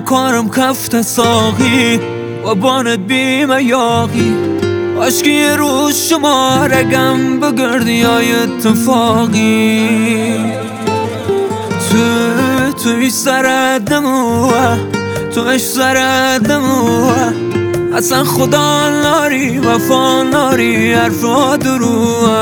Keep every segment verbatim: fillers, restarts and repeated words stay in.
کارم کفت ساقی و بانت بیم یاقی عشقی یه روز شما رگم بگردی های اتفاقی تو توی سرت نموه توش سرت نموه اصلا خدا ناری وفا ناری حرفا دروه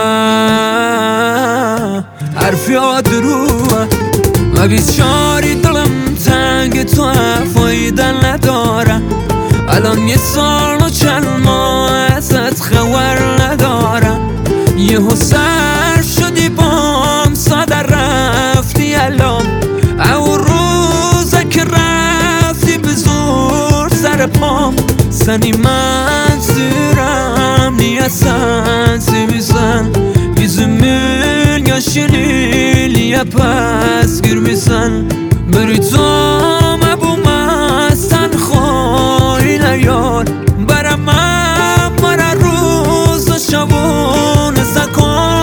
حرفا دروه و بیچاری دلم تنگ تو فایده نداره الان یه سال و چند ماه ازت خبر نداره یهو سر شدی بام ساده رفتی الان او روزه که رفتی به زور سر پام سنی من زیرم نیه سنسی بیزن بیزمین یا شلیل یا پس گیر بیزن بری تو مبو مستن خواهی نیار برم من مرا روز و شبون زکان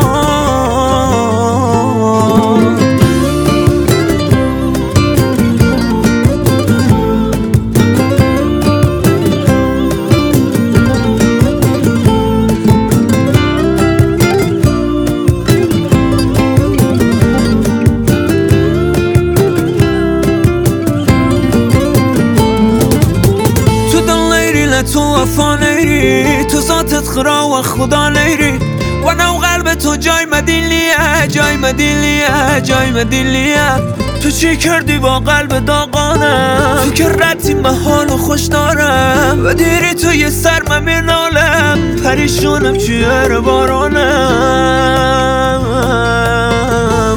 تو وفا نیری تو ذاتت خرا و خدا نیری و نو قلب تو جای مدیلیه جای مدیلیه جای مدیلیه تو چی کردی با قلب داغانم تو که رتی محال و خوش دارم و دیری تو یه سر من میرنالم پریشونم چیه بارانم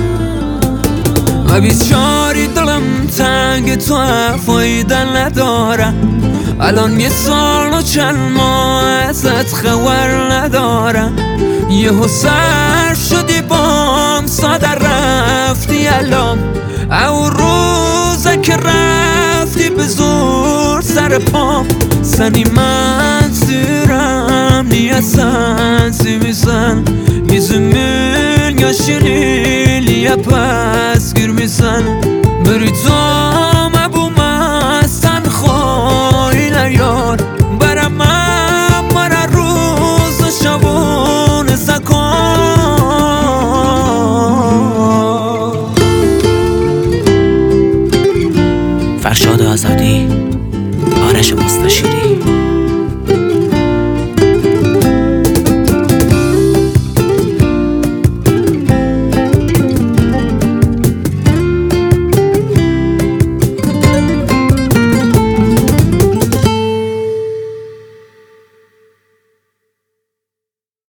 و بیچاری دلم تنگ تو فایده نداره الان یه سال و چند ماه ازت خبر ندارم یهو سر شدی بام ساده رفتی الان او روزه که رفتی به زور سر پام سنی من زیرم نیه سنسی میزن میزمین یا شلیل یا پس گیر میزن بری تو مبو مستن خواهی نیار برم من مرا روز و شبون زکان فرشاد آزادی، آرش مستشیری.